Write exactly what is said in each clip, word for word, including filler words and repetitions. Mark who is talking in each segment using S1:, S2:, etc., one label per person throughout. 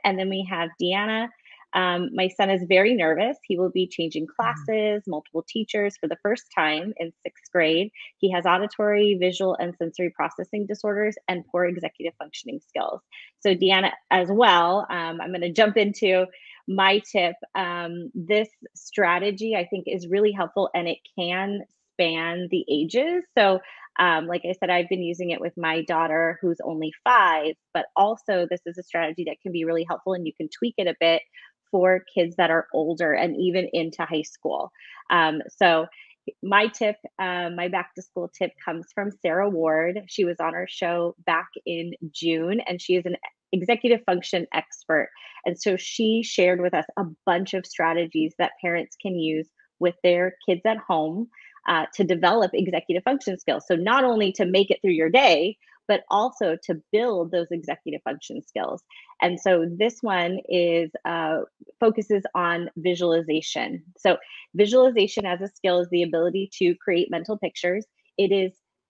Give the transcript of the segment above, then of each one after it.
S1: And then we have Deanna. Um, my son is very nervous. He will be changing
S2: Mhm.
S1: classes, multiple teachers for the first time in sixth grade. He has auditory, visual, and sensory processing disorders and poor executive functioning skills. So, Deanna, as well, um, I'm going to jump into my tip. Um, this strategy, I think, is really helpful and it can span the ages. So, um, like I said, I've been using it with my daughter who's only five, but also this is a strategy that can be really helpful and you can tweak it a bit for kids that are older and even into high school. Um, so, my tip, uh, my back to school tip comes from Sarah Ward. She was on our show back in June, and she is an executive function expert. And so she shared with us a bunch of strategies that parents can use with their kids at home uh, to develop executive function skills. So, not only to make it through your day, but also to build those executive function skills. And so this one is uh, focuses on visualization. So visualization as a skill is the ability to create mental pictures. It is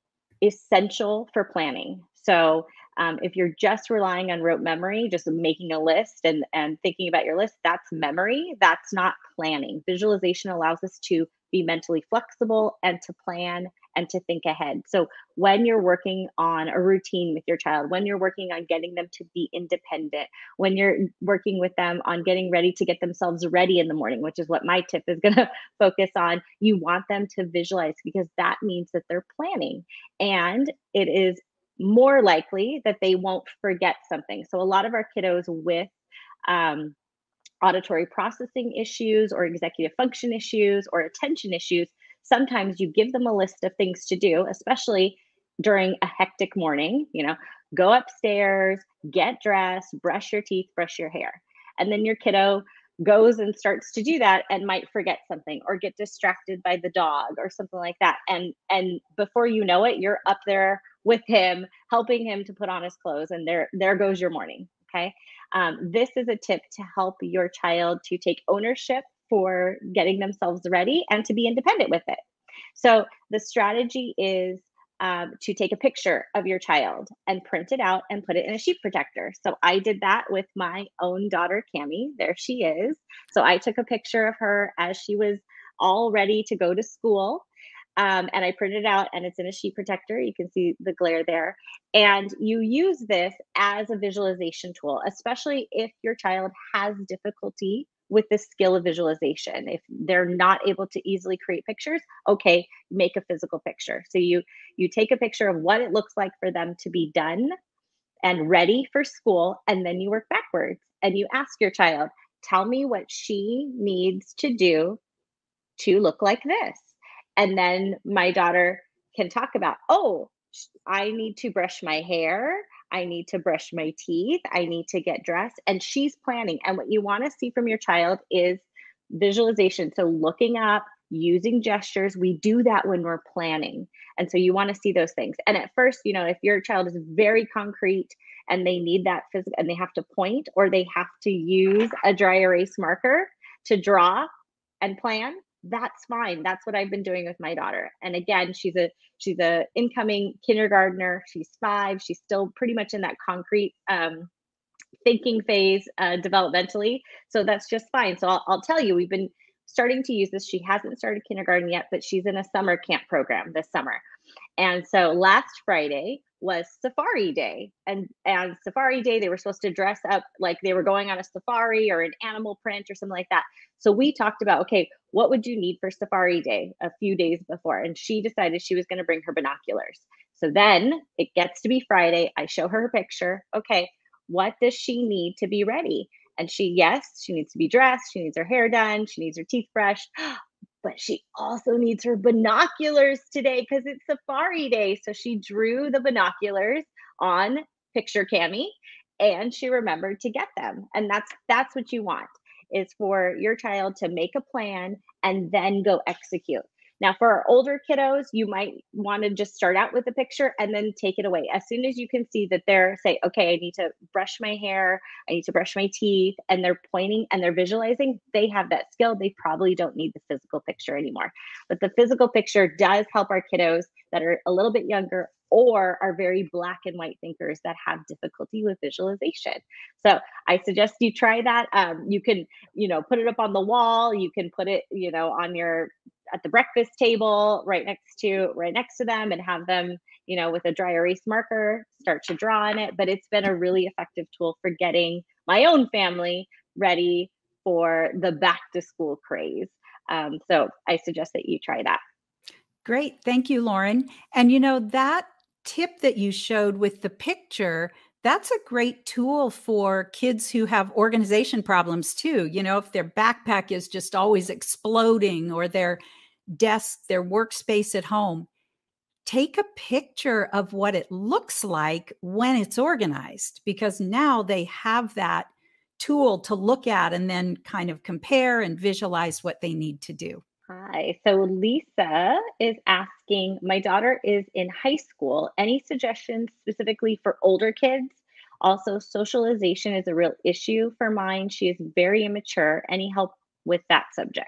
S1: essential for planning. So um, if you're just relying on rote memory, just making a list and, and thinking about your list, that's memory. That's not planning. Visualization allows us to be mentally flexible and to plan and to think ahead. So when you're working on a routine with your child, when you're working on getting them to be independent, when you're working with them on getting ready to get themselves ready in the morning, which is what my tip is going to focus on, you want them to visualize because that means that they're planning and it is more likely that they won't forget something. So, a lot of our kiddos with um, auditory processing issues or executive function issues or attention issues, sometimes you give them a list of things to do, especially during a hectic morning. You know, go upstairs, get dressed, brush your teeth, brush your hair. And then your kiddo goes and starts to do that and might forget something or get distracted by the dog or something like that. And and before you know it, you're up there with him, helping him to put on his clothes, and there there goes your morning. Okay. Um, this is a tip to help your child to take ownership for getting themselves ready and to be independent with it. So the strategy is um, to take a picture of your child and print it out and put it in a sheet protector. So I did that with my own daughter, Cami. There she is. So I took a picture of her as she was all ready to go to school. Um, and I printed it out and it's in a sheet protector. You can see the glare there. And you use this as a visualization tool, especially if your child has difficulty with the skill of visualization. If they're not able to easily create pictures, okay, make a physical picture. So you you take a picture of what it looks like for them to be done and ready for school, and then you work backwards and you ask your child, tell me what she needs to do to look like this. And then my daughter can talk about, oh, I need to brush my hair. I need to brush my teeth. I need to get dressed. And she's planning. And what you want to see from your child is visualization. So looking up, using gestures. We do that when we're planning. And so you want to see those things. And at first, you know, if your child is very concrete and they need that physical and they have to point or they have to use a dry erase marker to draw and plan, that's fine. That's what I've been doing with my daughter. And again, she's a she's a incoming kindergartner. She's five. She's still pretty much in that concrete um, thinking phase uh, developmentally. So that's just fine. So I'll, I'll tell you, we've been starting to use this. She hasn't started kindergarten yet, but she's in a summer camp program this summer. And so last Friday was Safari Day. And and Safari Day, they were supposed to dress up like they were going on a safari or an animal print or something like that. So we talked about, okay, what would you need for Safari Day a few days before? And she decided she was going to bring her binoculars. So then it gets to be Friday. I show her her picture. Okay, what does she need to be ready? And she, yes, she needs to be dressed. She needs her hair done. She needs her teeth brushed. But she also needs her binoculars today because it's Safari Day. So she drew the binoculars on Picture Cami and she remembered to get them. And that's that's what you want is for your child to make a plan and then go execute. Now, for our older kiddos, you might want to just start out with a picture and then take it away. As soon as you can see that they're say, okay, I need to brush my hair, I need to brush my teeth, and they're pointing and they're visualizing, they have that skill. They probably don't need the physical picture anymore. But the physical picture does help our kiddos that are a little bit younger or are very black and white thinkers that have difficulty with visualization. So I suggest you try that. Um, you can, you know, put it up on the wall. You can put it, you know, on your at the breakfast table right next to right next to them and have them, you know, with a dry erase marker start to draw on it. But it's been a really effective tool for getting my own family ready for the back to school craze. Um, so I suggest that you try that.
S2: Great. Thank you, Lauren. And you know, that tip that you showed with the picture, that's a great tool for kids who have organization problems too. You know, if their backpack is just always exploding or their desk, their workspace at home, take a picture of what it looks like when it's organized, because now they have that tool to look at and then kind of compare and visualize what they need to do.
S1: Hi. So Lisa is asking, my daughter is in high school. Any suggestions specifically for older kids? Also, socialization is a real issue for mine. She is very immature. Any help with that subject?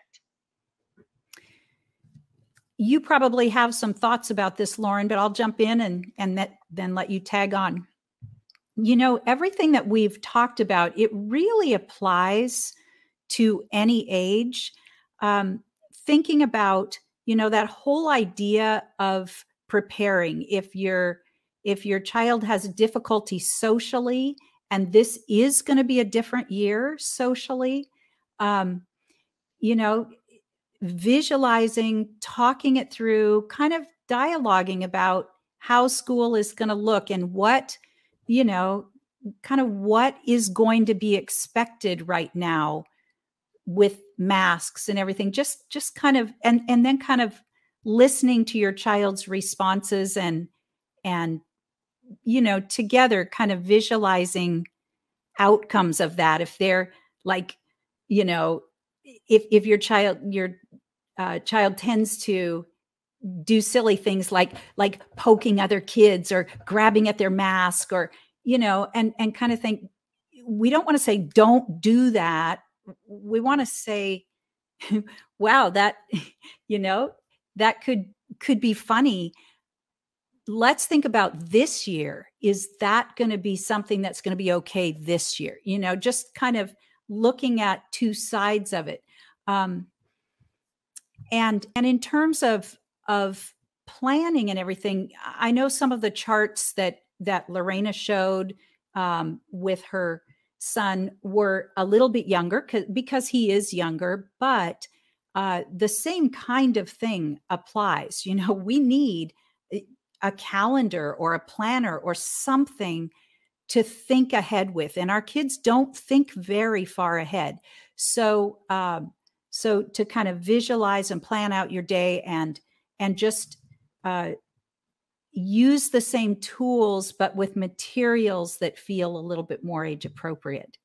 S2: You probably have some thoughts about this, Lauren, but I'll jump in and, and that, then let you tag on. You know, everything that we've talked about, it really applies to any age. Um, thinking about, you know, that whole idea of preparing. If your if your child has difficulty socially, and this is going to be a different year socially, um, you know, visualizing, talking it through, kind of dialoguing about how school is going to look and what, you know, kind of what is going to be expected right now with masks and everything, just just kind of and and then kind of listening to your child's responses and and you know, together kind of visualizing outcomes of that. If they're like, you know, if if your child your uh, child tends to do silly things like like poking other kids or grabbing at their mask, or you know, and and kind of think, we don't want to say don't do that. We want to say, wow, that, you know, that could could be funny. Let's think about this year. Is that going to be something that's going to be okay this year? You know, just kind of looking at two sides of it. Um, and and in terms of of planning and everything, I know some of the charts that that Lorena showed um, with her son were a little bit younger because he is younger, but uh, the same kind of thing applies. You know, we need a calendar or a planner or something to think ahead with, and our kids don't think very far ahead. So, um, so to kind of visualize and plan out your day and and just uh, use the same tools, but with materials that feel a little bit more age appropriate.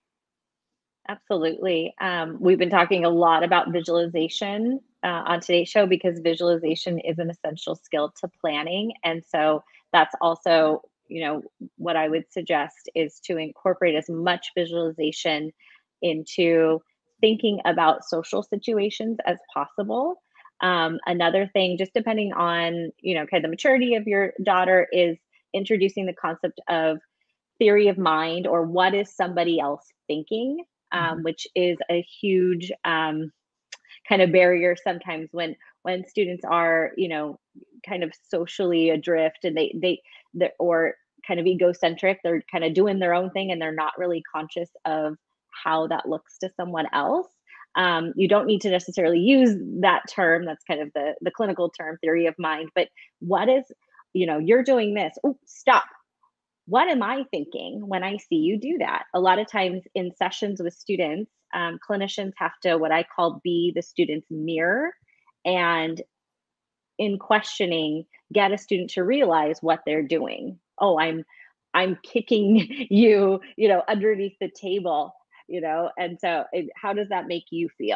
S1: Absolutely. Um, we've been talking a lot about visualization uh, on today's show because visualization is an essential skill to planning. And so that's also, you know, what I would suggest is to incorporate as much visualization into thinking about social situations as possible. Um, another thing, just depending on, you know, kind of the maturity of your daughter, is introducing the concept of theory of mind, or what is somebody else thinking, um,
S2: Mhm.
S1: which is a huge um, kind of barrier sometimes when when students are, you know, kind of socially adrift and they they they or kind of egocentric. They're kind of doing their own thing and they're not really conscious of how that looks to someone else. Um, you don't need to necessarily use that term. That's kind of the the clinical term, theory of mind. But what is, you know, you're doing this. Oh, stop. What am I thinking when I see you do that? A lot of times in sessions with students, um, clinicians have to, what I call, be the student's mirror, and in questioning, get a student to realize what they're doing. Oh, I'm I'm kicking you, you know, underneath the table, you know, and so it, how does that make you feel?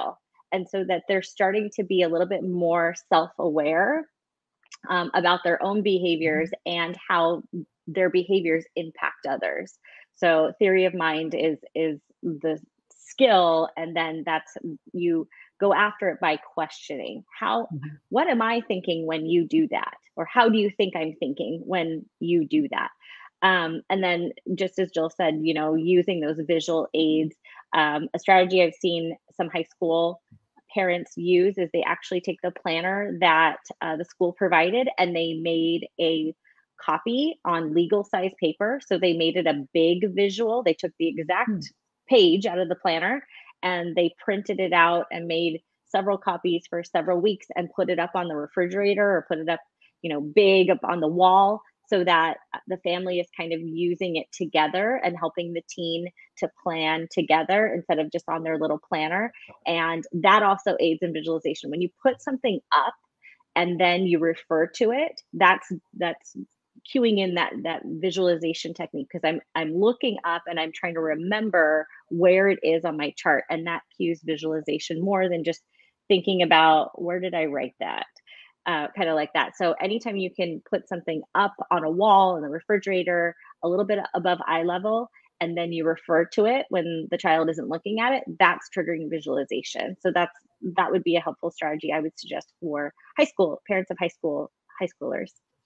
S1: and so that they're starting to be a little bit more self-aware um, about their own behaviors and how their behaviors impact others. So theory of mind is is the skill, and then that's you go after it by questioning how
S2: Mhm.
S1: what am I thinking when you do that, or how do you think I'm thinking when you do that. Um, and then just as Jill said, you know, using those visual aids. Um, a strategy I've seen some high school parents use is they actually take the planner that uh, the school provided and they made a copy on legal size paper. So they made it a big visual. They took the
S2: Hmm.
S1: exact page out of the planner and they printed it out and made several copies for several weeks and put it up on the refrigerator or put it up, you know, big up on the wall so that the family is kind of using it together and helping the teen to plan together instead of just on their little planner. And that also aids in visualization. When you put something up and then you refer to it, that's that's cueing in that that visualization technique, because I'm I'm looking up and I'm trying to remember where it is on my chart, and that cues visualization more than just thinking about where did I write that. Uh, kind of like that. So anytime you can put something up on a wall in the refrigerator, a little bit above eye level, and then you refer to it when the child isn't looking at it, that's triggering visualization. So that's that would be a helpful strategy I would suggest for high school parents of high school high schoolers.